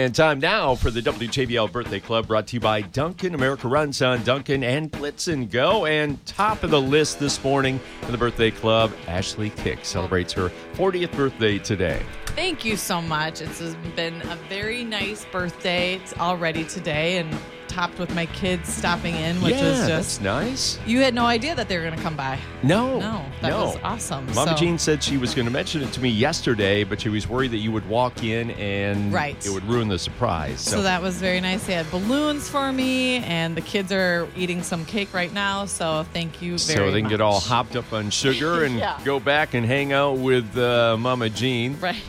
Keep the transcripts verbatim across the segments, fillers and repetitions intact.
And time now for the W J B L Birthday Club, brought to you by Dunkin'. America runs on Dunkin' and Blitz and Go. And top of the list this morning for the Birthday Club, Ashley Kick celebrates her fortieth birthday today. Thank you so much. It's been a very nice birthday. It's already today, and topped with my kids stopping in, which yeah, is just that's nice. You had no idea that they were going to come by. No, no, that no. was awesome. Mama so, Jean said she was going to mention it to me yesterday, but she was worried that you would walk in and right. it would ruin the surprise. So. so that was very nice. They had balloons for me, and the kids are eating some cake right now. So thank you very much. So they can get all hopped up on sugar and yeah. go back and hang out with uh, Mama Jean. Right.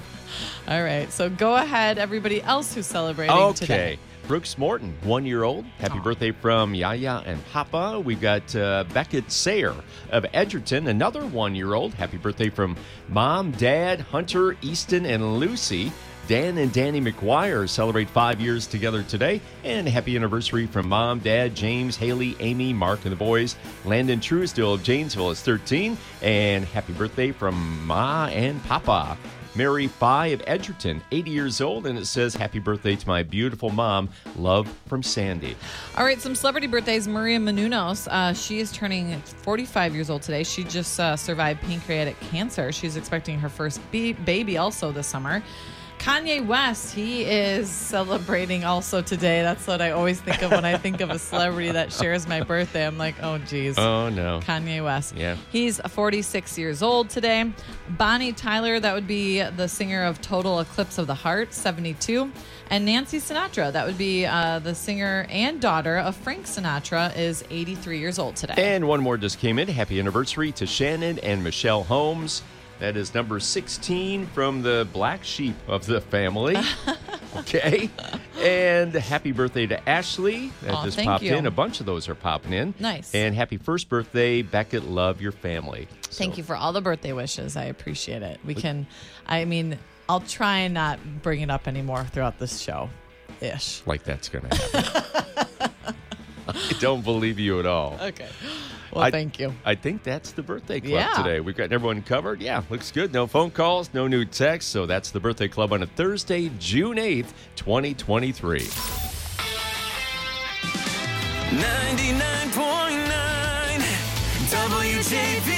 All right. So go ahead, everybody else who's celebrating okay. today. Okay. Brooks Morton, one year old. Happy Aww. birthday from Yaya and Papa. We've got uh, Beckett Sayer of Edgerton, another one year old. Happy birthday from Mom, Dad, Hunter, Easton, and Lucy. Dan and Danny McGuire celebrate five years together today. And happy anniversary from Mom, Dad, James, Haley, Amy, Mark, and the boys. Landon Truesdale of Janesville is thirteen. And happy birthday from Ma and Papa. Mary Fye of Edgerton, eighty years old, and it says, happy birthday to my beautiful mom. Love from Sandy. All right, some celebrity birthdays. Maria Menounos, uh, she is turning forty-five years old today. She just uh, survived pancreatic cancer. She's expecting her first be- baby also this summer. Kanye West, he is celebrating also today. That's what I always think of when I think of a celebrity that shares my birthday. I'm like, oh, geez. Oh, no. Kanye West. Yeah. He's forty-six years old today. Bonnie Tyler, that would be the singer of Total Eclipse of the Heart, seventy-two. And Nancy Sinatra, that would be uh, the singer and daughter of Frank Sinatra, is eighty-three years old today. And one more just came in. Happy anniversary to Shannon and Michelle Holmes. That is number sixteen from the black sheep of the family. Okay. And happy birthday to Ashley. That Aw, just thank popped you. in. A bunch of those are popping in. Nice. And happy first birthday, Beckett. Love your family. Thank So- you for all the birthday wishes. I appreciate it. We can, I mean, I'll try and not bring it up anymore throughout this show. Ish. Like that's going to happen. I don't believe you at all. Okay. Well, I, thank you. I think that's the birthday club Yeah. today. We've got everyone covered. Yeah, looks good. No phone calls, no new texts. So that's the birthday club on a Thursday, June eighth, twenty twenty-three. ninety-nine point nine W J B